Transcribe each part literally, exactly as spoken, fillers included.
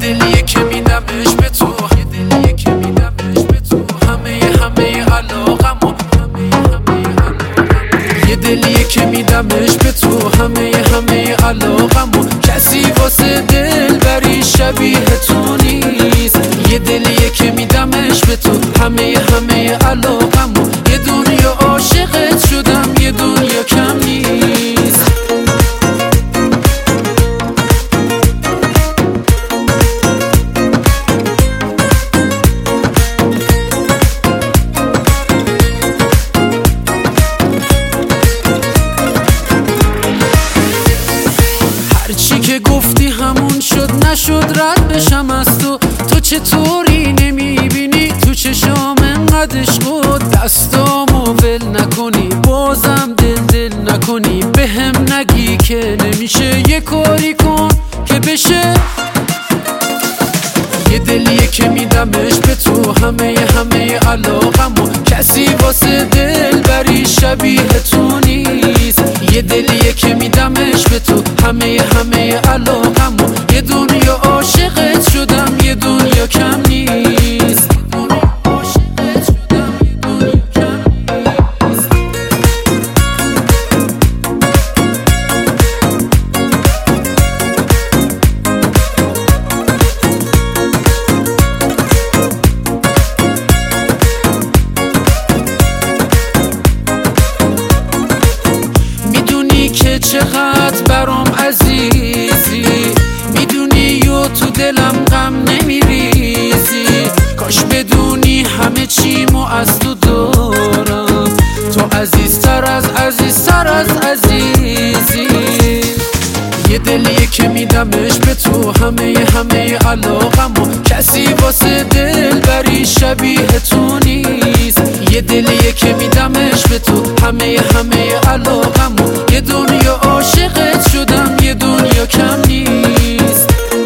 دلیه که میدمش به تو، یه دلیه که میدمش به تو، همه همه علاقمو، همه همه علاقمو، یه دلیه که میدمش به تو، همه همه علاقمو، کسی واسه دلبری شبیه تو نیست. یه دلیه که میدمش به تو، همه همه علاقمو، یه دنیا عاشقت شدم، یه دنیا کم نیست. هرچی که گفتی همون شد، نشد رد بشم از تو. تو چطوری نمیبینی تو چشام انقدر عشق، دستامو ول نکنی، بازم دل دل نکنی، به هم نگی که نمیشه، یه کاری کن که بشه. یه دلیه که میدمش به تو، همه همه علاقمو، کسی واسه دلبری شبیه تو نیست. یه دلیه که میدمش به تو، همه همه علاقمو، یه دنیا عاشقت شدم، یه دنیا کم نیست. که چقدر برام عزیزی، میدونی و تو دلم غم نمیریزی. کاش بدونی همه چیمو از تو دارم، تو عزیزتر از عزیزتر از عزیزی. یه دلیه که میدمش به تو، همه همه علاقمو، کسی واسه دلبری شبیه تو نیست. یه دلیه که میدمش به تو، همه همه علاقمو، یه دنیا عاشقت شدم، یه دنیا کم نیست.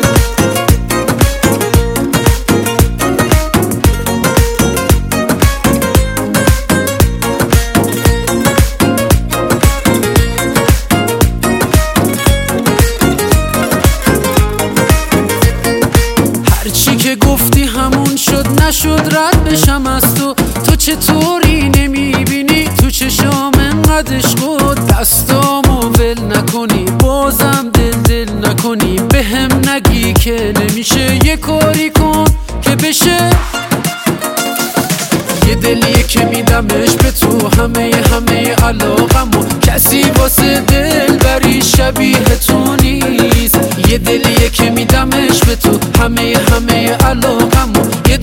هرچی که گفتی همون شد، نشد رد بشم از تو. تو چطوری نمیبینی تو چشام انقدر عشق، دستامو ول نکنی، بازم دل دل نکنی، به هم نگی که نمیشه، یه کاری کن که بشه. یه دلیه که میدمش به تو، همه همه علاقمو، کسی واسه دلبری شبیه تو نیست. یه دلیه که میدمش به تو، همه همه علاقمو،